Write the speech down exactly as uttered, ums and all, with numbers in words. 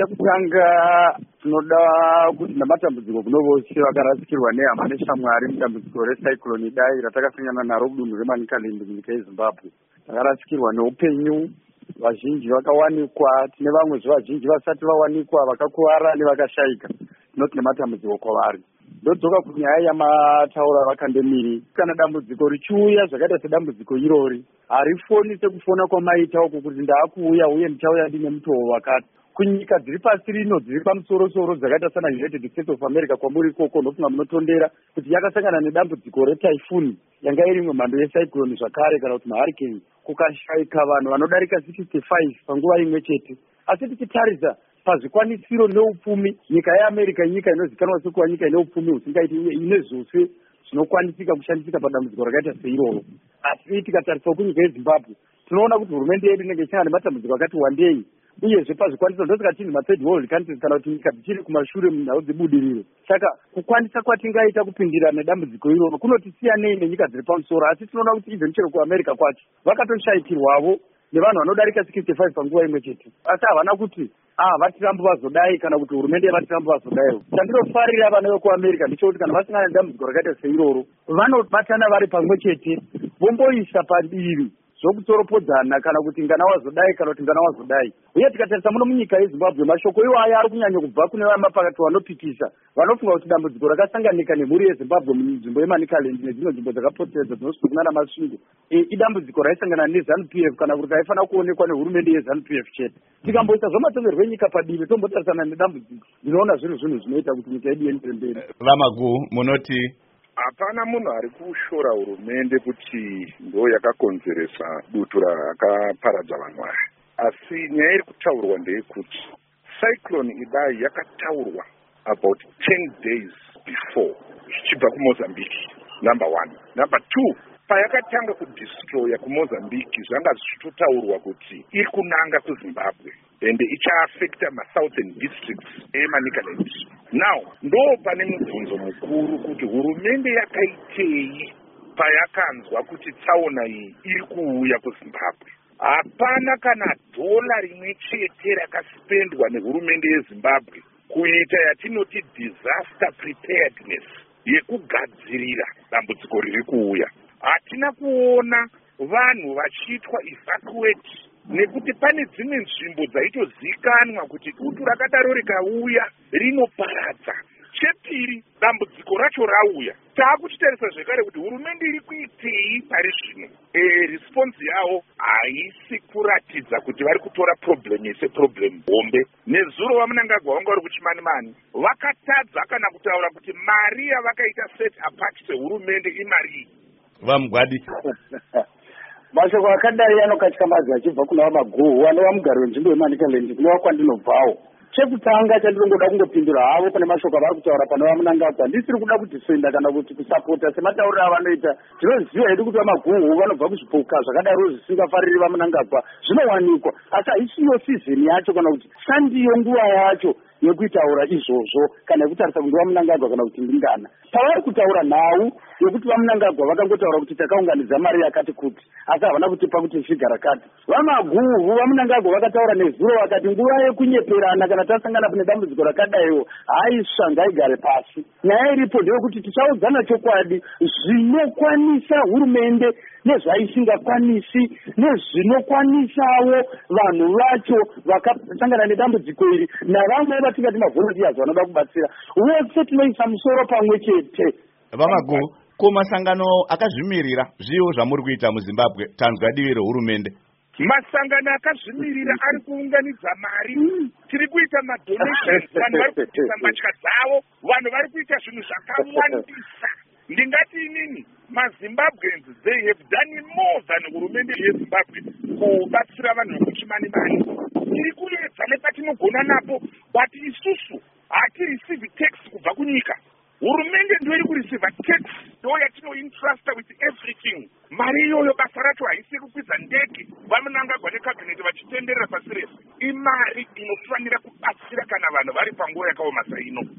chekutanga tinoda kuti namatambudziko kunovose vakarasikirwa nehama neshamwari mudambudziko recyclone Idai ratakasangana naro kudunhu reManicaland munyika yeZimbabwe. Takarasikirwa neupenyu, vazhinji vakawanikwa, tine vamwe vazhinji vasati vawanikwa vakakuwara nevakashaika. Tinoti nematambudziko kwavari. Ndodzoka kunyaya yamataura vakandemiri. Kana dambudziko richiuya zvakaita sedambudziko irori, harifoni sekufona kwamaita uku kuti ndaakuuya uye ndichauya ndine mutoo wakati. Kunyika dziri pasi rino dziri pamusoro-soro dzakaita sana United States of America kwamuri ikoko ndofunga munotondera kuti yakasangana nedambudziko retyphoon yanga iri imwe mhando yecyclone zvakare kana kuti mahurricane, kukashaika vanhu vanodarika sixty-five panguva imwe chete. Asi tichitarisa pazvikwanisiro neupfumi, nyika yeAmerica nyika inozikanwa sekuva nyika ine upfumi husingaiti uye ine zvose zvinokwanisika kushandisika padambudziko rakaita seiroro. Asi tikatarisa kunyika yeZimbabwe tinoona kuti hurumende yedu inenge ichanga nematambudziko akati wandei, uyezve pazvikwanisiro ndotikatini ma-third world countries kana kuti nyika dzichiri kumashure munhau dzebudiriro. Saka kukwanisa kwatingaita kupindira nedambudziko iroro kunotisiyanei nenyika dziri pamusoro, asi tinoona kuti ibve chero kuAmerica kwacho vakatoshaikirwavo nevanhu vanodarika sixty-five panguva imwe chete. Asi havana kuti ah vatirambo vazodai kana kuti hurumende yavatirambo vazodaiwo. Chandinofarira vana vekuAmerica ndechekuti kana vasangana nedambudziko rakaita seiroro vanobatana vari pamwe chete vomboisa padivi zvokutoropodzana kana kuti ngana wazodai kana kuti ngana wazodai. Uye tikatarisa muno munyika yeZimbabwe mashoko iwaya ari kunyanya kubva kune vamapakati vanopikisa vanofunga kuti dambudziko rakasanganika nemhuri yeZimbabwe munzvimbo yeManicaland nedzimwe nzvimbo dzakapoteredza dzinosungana namasvingo idambudziko raisangana neZanu P F kana kuti raifanira kuonekwa nehurumende yeZanu P F chete. Tikamboisa zvamatongerwo enyika padivi tombotarisana nedambudziko, ndinoona zviri zvinhu zvinoita kuti nyika yedu iende mberi. Vamagu munoti hapana munhu ari kushora hurumende kuti ndo yakakonzeresa dutu rakaparadza vanhu aya. Asi nyaya iri kutaurwa ndeyekuti cyclone Idai yakataurwa about ten days before zvichibva kuMozambique, number one. Number two, payakatanga kudestroya kuMozambique zvanga zvichitotaurwa kuti iri kunanga kuZimbabwe ende ichaafecta masouthern districts eManicaland. Now ndo pane mubvunzo mukuru kuti hurumende yakaitei payakanzwa kuti tsaona iyi iri kuuya kuZimbabwe. Hapana kana dhola rimwe chete rakasipendwa nehurumende yeZimbabwe kuita yatinoti disaster preparedness, yekugadzirira dambudziko riri kuuya. Hatina kuona vanhu vachiitwa evacuate nekuti pane dzimwe nzvimbo dzaitozikanwa kuti dutu rakadaro rikauya rinoparadza. Chepiri, dambudziko racho rauya, taakuchitarisa zvekare kuti hurumende iri kuitei pari zvino. E, response yavo haisi kuratidza kuti vari kutora problem seproblem hombe. Nezuro vamunangagwa vanga vari kuchimanimani vakatadza kana kutaura kuti mari yavakaita set apart sehurumende imari. Vamugwadi mashoko akadai anokatyamaza achibva kuna Vamaguhu anova mugari wenzvimbo yeManicaland kunova kwandinobvawo. Chekutanga chandinongoda kungopindura havo pane mashoko avari kutaura pane Vamunangagwa, ndisiri kuda kudifenda kana kuti kusapota sematauriro avanoita. Tinoziva hedu kuti Vamaguhu vanobva kuzvipuka zvakadaro zvisingafariri Vamunangagwa zvinowanikwa, asi haisiyo sizini yacho kana kuti sandiyo nguva yacho yekutaura izvozvo kana yekutarisa kuti Vamunangagwa kana kuti ndingana. Pavari kutaura nhau yokuti Vamunangagwa vakangotaura kuti takaunganidza mari yakati kuti, asi havana kutipa kuti figa rakati. Vamaguhu Vamunangagwa vakataura nezuro vakati nguva yekunyeperana kana tasangana kune dambudziko rakadaiwo haisva ngaigare pasi. Nyaya iripo ndeyekuti tichaudzana chokwadi zvinokwanisa hurumende nezvaisingakwanisi nezvinokwanisawo vanhu vacho vakasangana nedambudziko iri navamwe vatingati mavolunteers vanoda kubatsira. Wese tinoisa musoro pamwe chete. Vamaguhu, kumasangano akazvimirira zviwo zvamuri kuita muZimbabwe tanzwa divi rehurumende. Masangano akazvimirira ari kuunganidza mari, tiri kuita madonations, vanhu vari kuisa mbatya dzavo, vanhu vari kuita zvinhu zvakawandisa. Ndingati inini maZimbabweans they have done more than hurumende yeZimbabwe kubatsira vanhu vekuchimanimani. Tiri kuedza nepatinogona napo, but isusu hatireceive tax kubva kunyika. Hurumende ndio iri kureceive tax, ndio yatinointrust with everything. Mari iyoyo basa racho haisi kukwidza ndege Vamunangagwa necabinet vachitenderera pasi rese. Imari inofanira kubatsira kana vanhu vari panguva yakaoma saino.